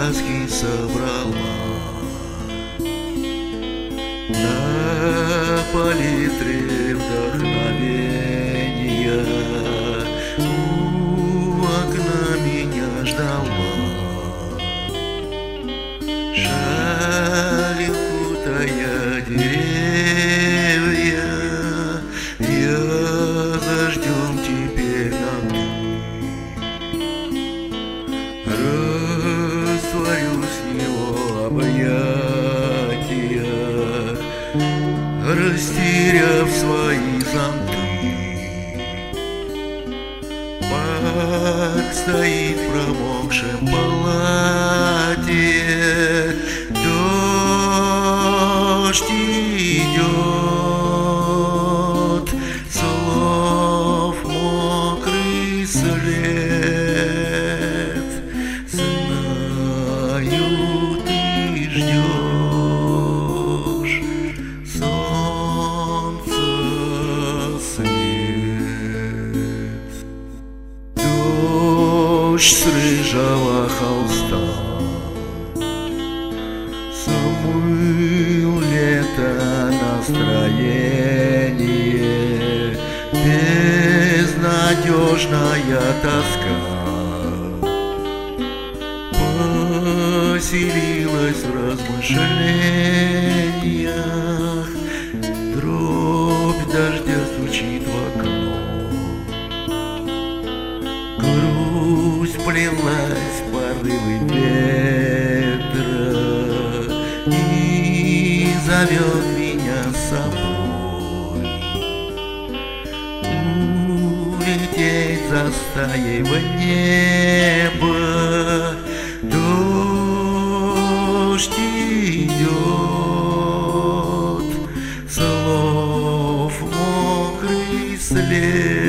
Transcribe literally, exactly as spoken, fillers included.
краски собрала на палитре вдохновения. У окна меня ждала, шалью кутая деревья. Я дождем теперь нам растворюсь в его объятиях, растеряв свои зонты. Маг стоит в промокшем палате, дождь идет, слов мокрый след. Знаю, ты ждешь солнца свет. Дождь с рыжего холста смыл лето настроение, безнадежная тоска поселилась в размышлениях. Дробь дождя стучит в окно, грусть плелась в порывы ветра и зовет меня с собой улететь за стаей в небо. Дождь идет, слов мокрый след.